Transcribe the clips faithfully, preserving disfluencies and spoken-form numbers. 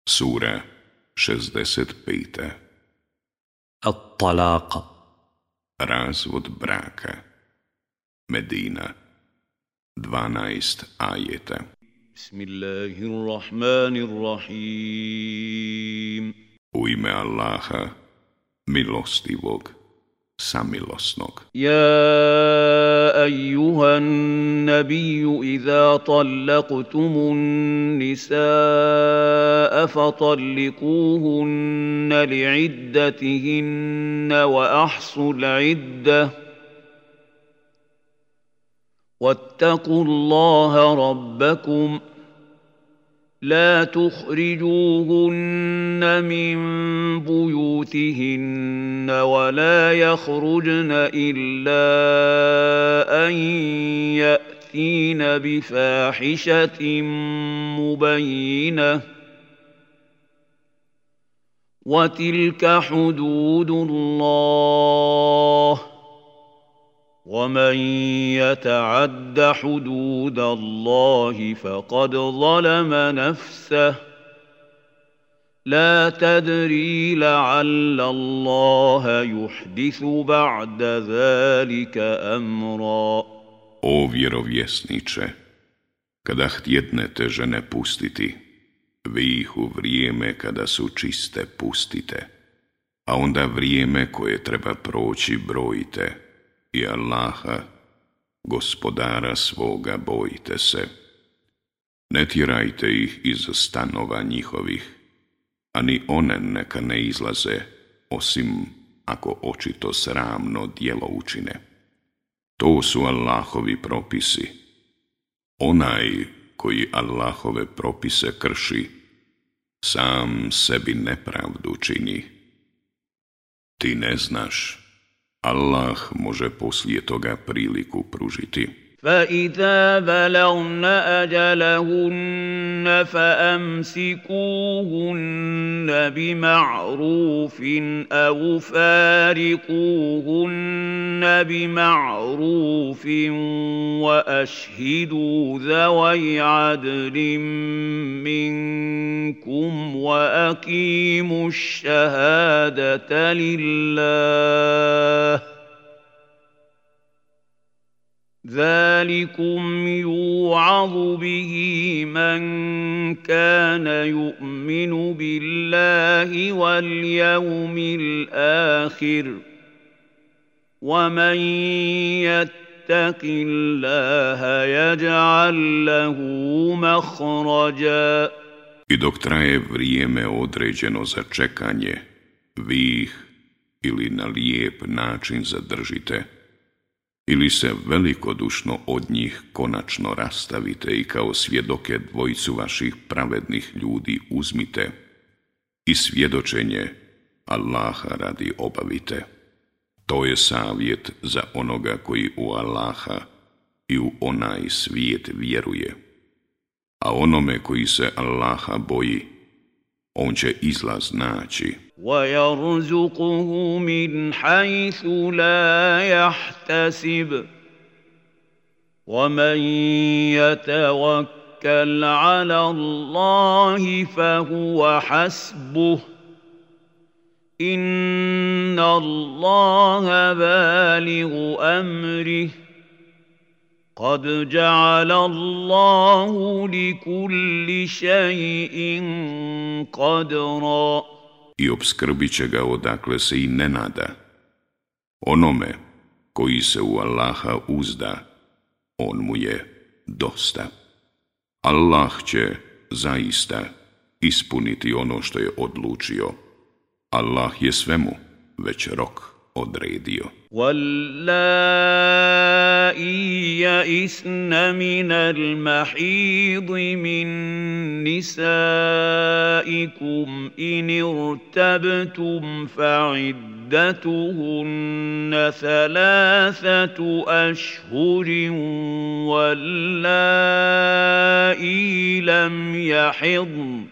Sura šezdeset pet. At-Talaq. Razvod braka. Medina. dvanaest ajeta. Bismillahirrahmanirrahim. U ime Allaha, milostivog, samilosnog. يا أيها النبي إذا طلقتم النساء فطلقوهن لعدتهن وأحصوا العدة واتقوا الله ربكم لا تخرجوهن من بيوتهن ولا يخرجن إلا أن يأتين بفاحشة مبينة وتلك حدود الله ومن يتعد حدود الله فقد ظلم نفسه لا تدري لعل الله يحدث بعد ذلك أمرا. O vjerovjesniče, kada htjednete žene pustiti, vi ih u vrijeme kada su čiste pustite, a onda vrijeme koje treba proći brojite, i Allaha, gospodara svoga, bojite se. Ne tjerajte ih iz stanova njihovih, a ni one neka ne izlaze, osim ako očito sramno djelo učine. To su Allahovi propisi. Onaj koji Allahove propise krši, sam sebi nepravdu čini. Ti ne znaš, Allah može poslije toga priliku pružiti. فإذا بلغن أجلهن فأمسكوهن بمعروف أو فارقوهن بمعروف وأشهدوا ذوي عدل منكم وأقيموا الشهادة لله ذلكم يوعظ به من كان يؤمن بالله واليوم الآخر ومن يتق الله يجعل له مخرجا. I dok traje vrijeme određeno za čekanje, vi ih ili na lijep način zadržite, ili se velikodušno od njih konačno rastavite i kao svjedoke dvojicu vaših pravednih ljudi uzmite i svjedočenje Allaha radi obavite. To je savjet za onoga koji u Allaha i u onaj svijet vjeruje. A onome koji se Allaha boji, on će izlaz naći. وَيَرْزُقُهُ مِنْ حَيْثُ لَا يَحْتَسِبُ وَمَنْ يَتَوَكَّلْ عَلَى اللَّهِ فَهُوَ حَسْبُهُ إِنَّ اللَّهَ بَالِغُ أَمْرِهِ قد جعل الله لكل شيء قدرا. I obskrbit će ga odakle se i ne nada. Onome koji se u Allaha uzda, on mu je dosta. Allah će zaista ispuniti ono što je odlučio. Allah je svemu već rok odredio. واللائي يئسن من المحيض من نسائكم إن ارتبتم فعدتهن ثلاثة أشهر واللائي لم يحضن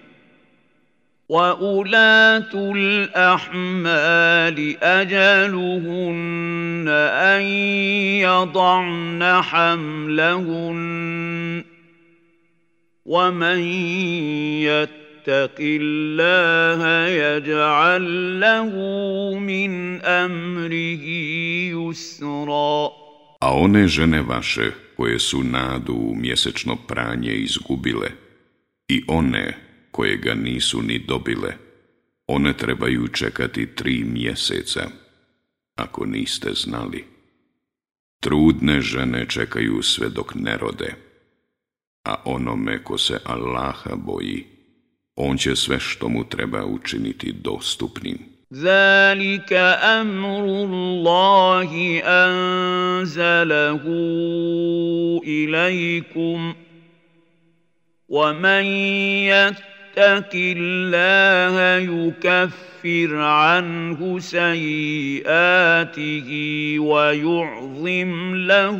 وَأُولَاتُ الْأَحْمَالِ أَجَلُهُنَّ أَنْ يَضَعْنَ حَمْلَهُنَّ وَمَنْ يَتَّقِ يتق الله يجعل له من أمره يسرا. A one žene vaše koje su nadu u mjesečno pranje izgubile i one koje ga nisu ni dobile, one trebaju čekati tri mjeseca, ako niste znali. Trudne žene čekaju sve dok ne rode, a onome ko se Allaha boji, on će sve što mu treba učiniti dostupnim. ذلك أمر الله أنزله إليكم ومن يتق الله يكفر عنه سيئاته ويعظم له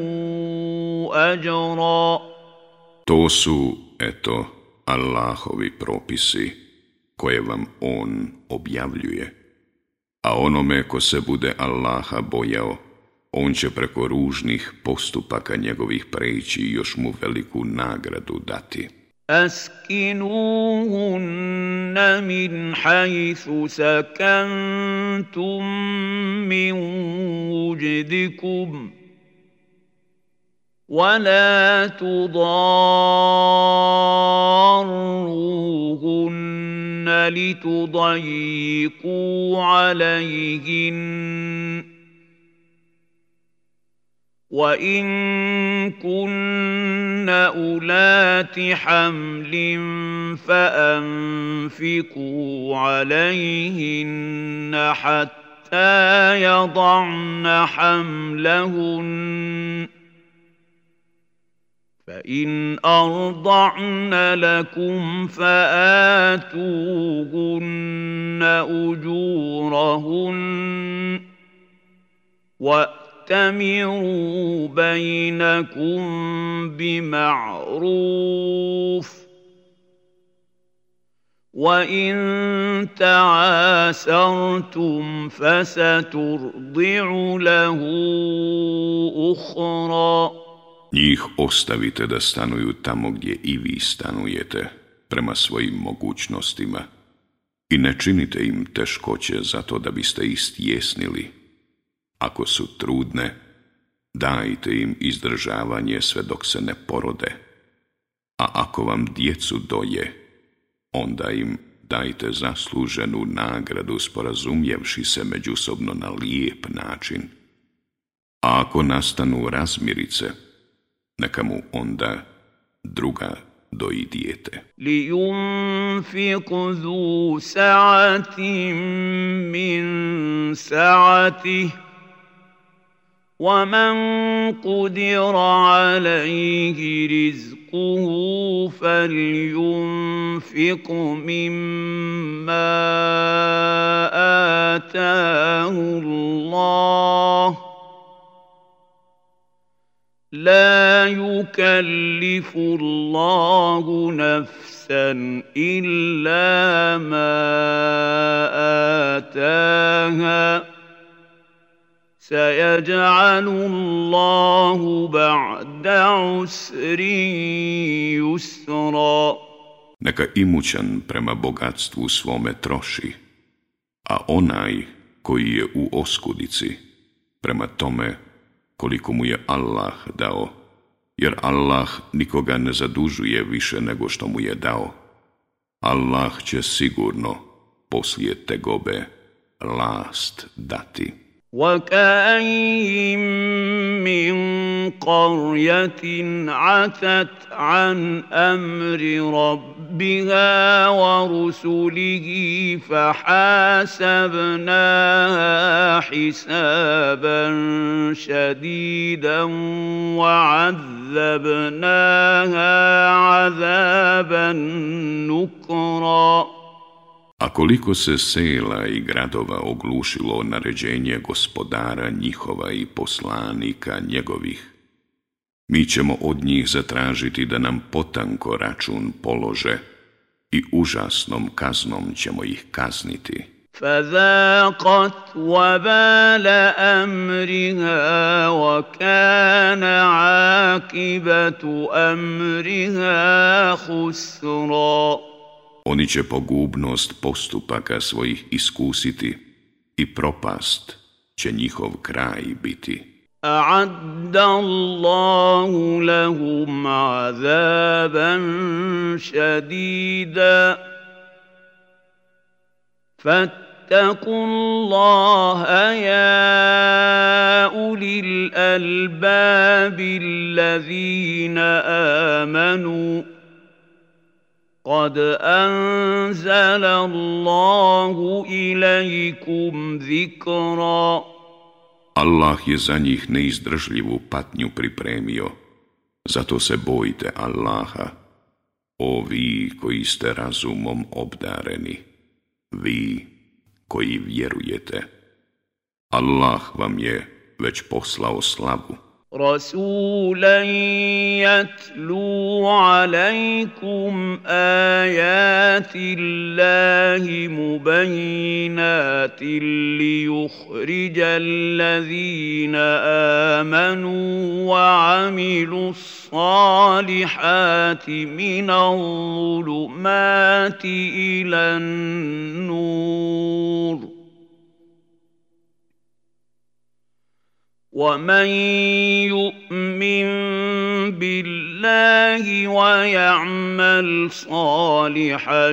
أجرا. To su, eto, Allahovi propisi koje vam on objavljuje. A onome ko se bude Allaha bojao, on će preko ružnih postupaka njegovih preći i još mu veliku nagradu dati. أسكنوهن من حيث سكنتم من وجدكم ولا تضاروهن لتضيقوا عليهن وإن كن أولات حمل فأنفقوا عليهن حتى يضعن حملهن فإن أرضعن لكم فآتوهن أجورهن وأتمروا بينكم بمعروف وإن تعاسرتم فسترضع له أخرى. Njih ostavite da stanuju tamo gdje i vi stanujete, prema svojim mogućnostima, i ne činite im teškoće zato da biste istjesnili. Ako su trudne, dajte im izdržavanje sve dok se ne porode, a ako vam djecu doje, onda im dajte zasluženu nagradu sporazumjevši se međusobno na lijep način. A ako nastanu razmirice, neka mu onda druga doji dijete. لينفق ذو سعة من سعته ومن قدر عليه رزقه فلينفق مما آتاه الله لا يكلف الله نفسا إلا ما آتاها سيجعل الله بعد عسر يسرا. Neka imućan prema bogatstvu svome troši, a onaj koji je u oskudici prema tome koliko mu je Allah dao, jer Allah nikoga ne zadužuje više nego što mu je dao. Allah će sigurno poslije tegobe last dati. وكأين من قرية عتت عن أمر ربها ورسله فحاسبناها حسابا شديدا وعذبناها عذابا نكرا. A koliko se sela i gradova oglušilo naređenje gospodara njihova i poslanika njegovih, mi ćemo od njih zatražiti da nam potanko račun polože i užasnom kaznom ćemo ih kazniti. فذاقت وبال أمرها وكان عاقبة أمرها خسرا. Oni će pogubnost postupaka svojih iskusiti i propast će njihov kraj biti. أعد الله لهم عذابا شديدا فاتقوا الله يا أولي الألباب الذين آمنوا قد أنزل الله إليكم ذكرا. Allah je za njih neizdržljivu patnju pripremio, zato se bojte Allaha, o vi koji ste razumom obdareni, vi koji vjerujete. Allah vam je već poslao slavu. رسولا يتلو عليكم آيات الله مبينات ليخرج الذين آمنوا وعملوا الصالحات من الظلمات إلى النور ومن يؤمن بالله ويعمل صالحا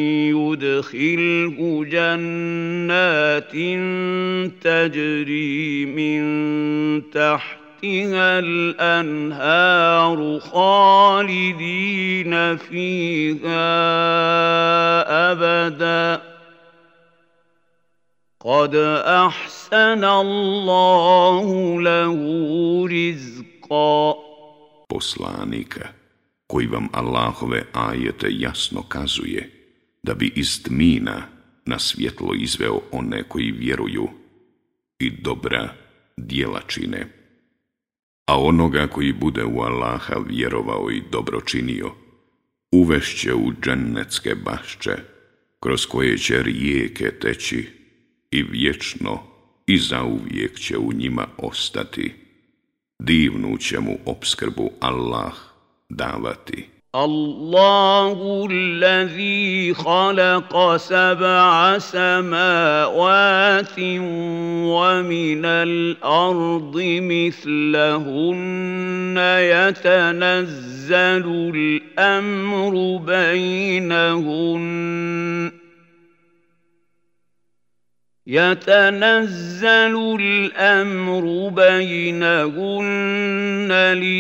يدخله جنات تجري من تحتها الأنهار خالدين فيها أبدا قد أحسن الله له رزقا. Poslanika, koji vam Allahove ajete jasno kazuje, da bi iz tmina na svjetlo izveo one koji vjeruju i dobra djela čine. A onoga koji bude u Allaha vjerovao i dobro činio, uvešće u džennetske bašče, kroz koje će rijeke teći, i vječno i zauvijek će u njima ostati. Divnu će mu opskrbu Allah davati. Allahu allazi khalaqa sab'a samawati wa minal ardi mithlahunna yatanazzalu al-amru baynahunna يتنزل الأمر بينهن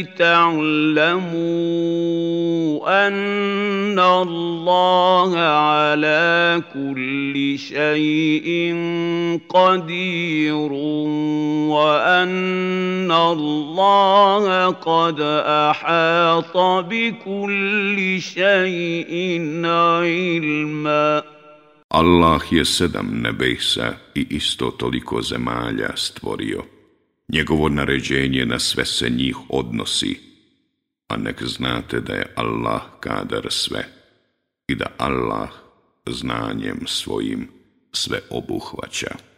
لتعلموا أن الله على كل شيء قدير وأن الله قد أحاط بكل شيء علما. Allah je sedam nebesa i isto toliko zemalja stvorio. Njegovo naređenje na sve se njih odnosi, a nek znate da je Allah kadar sve i da Allah znanjem svojim sve obuhvaća.